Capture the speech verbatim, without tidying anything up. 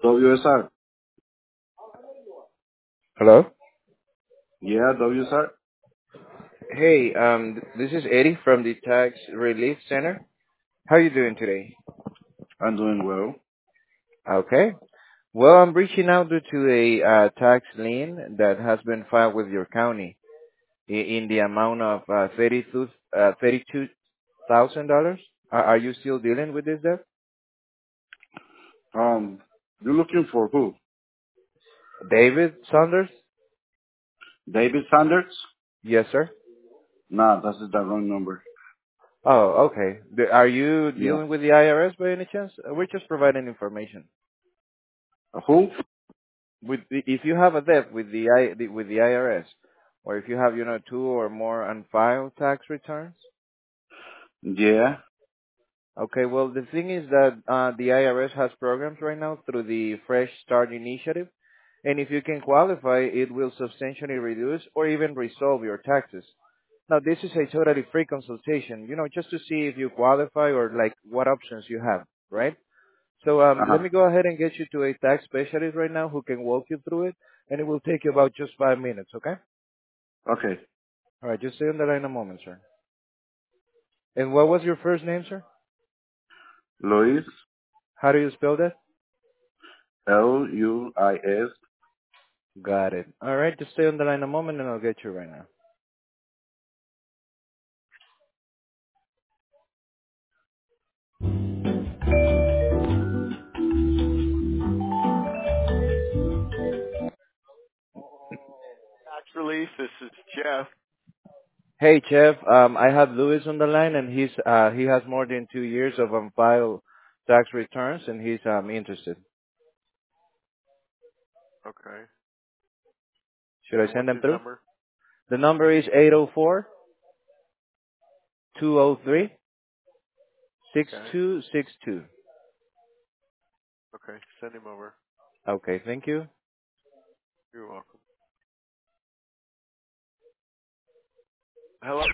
W S R. Hello? Yeah, W S R. Hey, um, this is Eddie from the Tax Relief Center. How are you doing today? I'm doing well. Okay. Well, I'm reaching out due to a uh, tax lien that has been filed with your county i- in the amount of uh, thirty-two uh, thirty-two thousand dollars. Are, are you still dealing with this debt? Um, you're looking for who? David Saunders? David Sanders? Yes, sir. Nah, that's the wrong number. Oh, okay. The- Are you Yeah. dealing with the I R S by any chance? Uh, We're just providing information. Uh, who? With the, if you have a debt with the, I, the with the I R S, or if you have you know two or more unfiled tax returns. Yeah. Okay, well the thing is that uh, the I R S has programs right now through the Fresh Start initiative, and if you can qualify, it will substantially reduce or even resolve your taxes. Now this is a totally free consultation, you know, just to see if you qualify or like what options you have, right? So um, let Uh-huh. me go ahead and get you to a tax specialist right now who can walk you through it, and it will take you about just five minutes, okay? Okay. All right, just stay on the line a moment, sir. And what was your first name, sir? Luis, How do you spell that? L U I S. Got it. All right, just stay on the line a moment, and I'll get you right now. Tax relief. This is Jeff. Hey, Jeff. Um, I have Louis on the line, and he's uh he has more than two years of unfiled tax returns, and he's um interested. Okay. Should I And send what's them his through? number? The number is eight zero four two zero three six Okay. two six two. Okay. Send him over. Okay, thank you. You're welcome. Hello.